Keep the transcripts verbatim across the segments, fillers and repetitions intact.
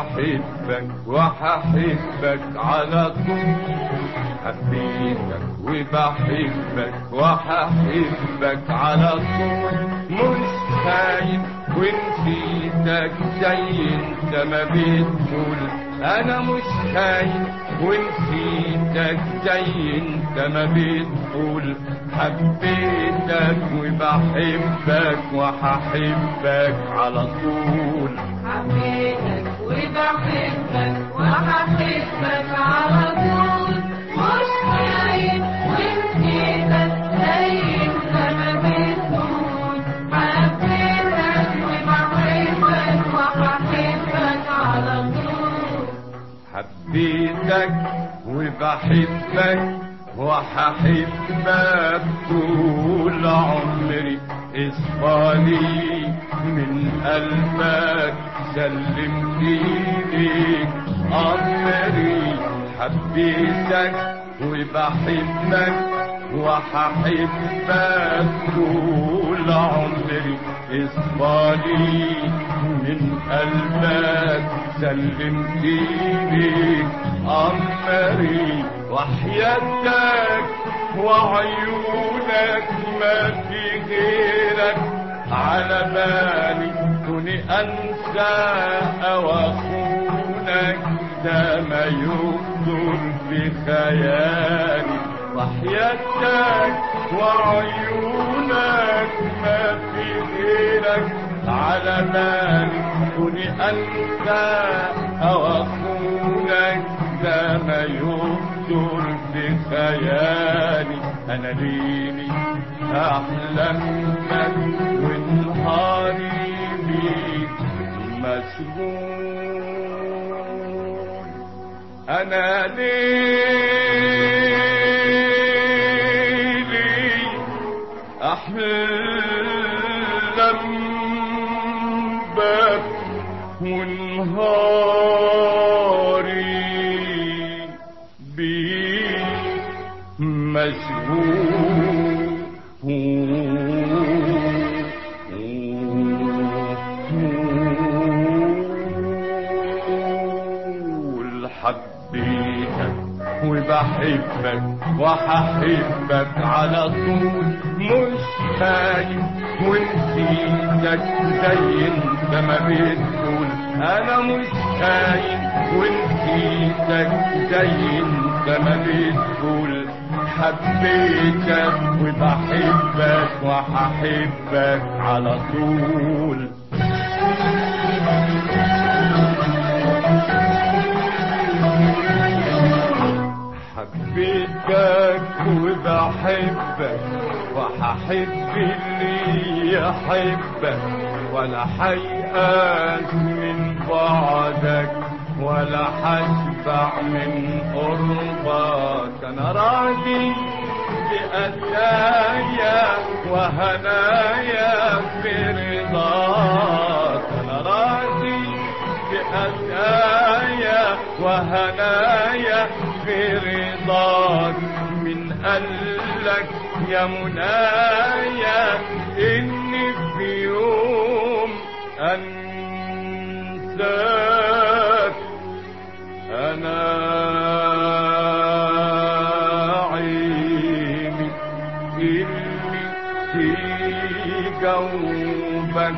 وبحبك وهحبك على طول. حبيتك وبحبك وهحبك على طول. مش خايف ونسيتك زي انت ما بتقول. انا مش خايف ونسيتك زي انت ما بتقول. حبيتك وبحبك وهحبك على طول. حبيتك وبحبك وهحبك على طول. مش خايف ونسيتك زي انت ما بتقول. حبيتك وبحبك وهحبك على طول. حبيتك وبحبك وهحبك طول عمري. اصفالي من قلبك سلمت ليك امري. حبيتك وبحبك وهحبك طول عمري. اصفالي من قلبك سلمت ليك امري. وحياتك وعيونك ما في غيرك على بالي. كوني انسى او اخونك ده ما يخطر في خيالي. وحياتك وعيونك ما في غيرك على بالي. كوني انسى او اخونك ده ما يخطر في خيالي. انا ليلي احلم بك ونهاري بيك مسجون. انا ليلي احلم بك ونهاري بيك مشغول. حبيتك وبحبك وهحبك على طول. مش خايف ونسيتك زي انت ما بتقول. انا مش خايف ونسيتك زي انت ما بتقول. حبيتك وبحبك وهحبك على طول. حبيتك وبحبك وهحب اللي يحبك. ولا حيقاس من بعدك ولا حشبع من قربك. انا راضي بأدايا وهنايا في رضاك. انا راضي بأدايا وهنايا في رضاك. من قالك يا منايا اني في يوم انساك. انا عيني اللي في جوبك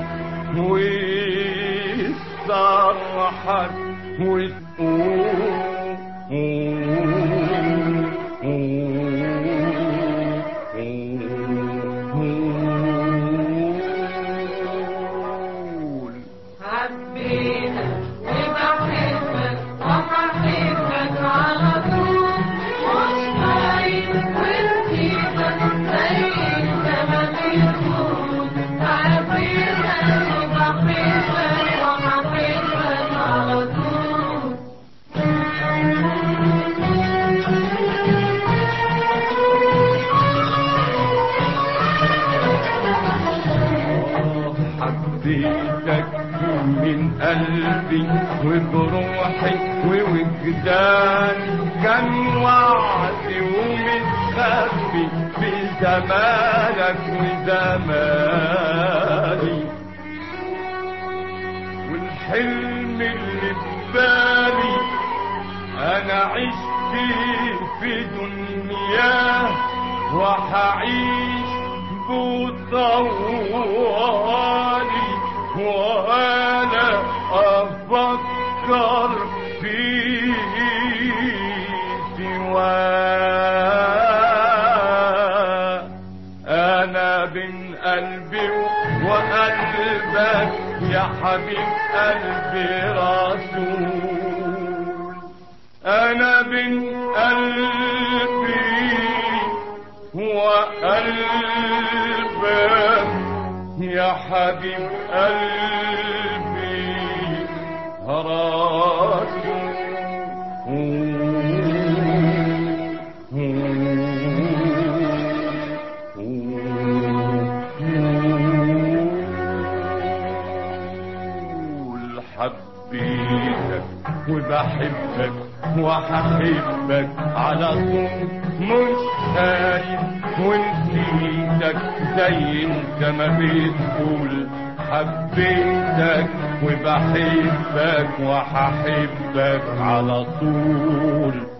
ويصرحك وتقول. حبيتك وبحبك وهحبك على طول. مش خايف ونسيتك زي انت ما بتقول. حبيتك وبحبك وهحبك على طول. حبيتك من قلبي وبروحي ووجداني. كان وعدي ومتخبي في زمانك وزماني. والحلم اللي في بالي انا عشت في دنياه وحعيش بطوالي وانا افكر في سواه. انا بين قلبي وقلبك يا حبيب قلبي رسول. انا بين قلبي وقلبك يا حبيب قلبي رسول. حبيتك وبحبك وححبك على طول مش خايف ونسيتك زي انت ما بتقول. حبيتك وبحبك وححبك على طول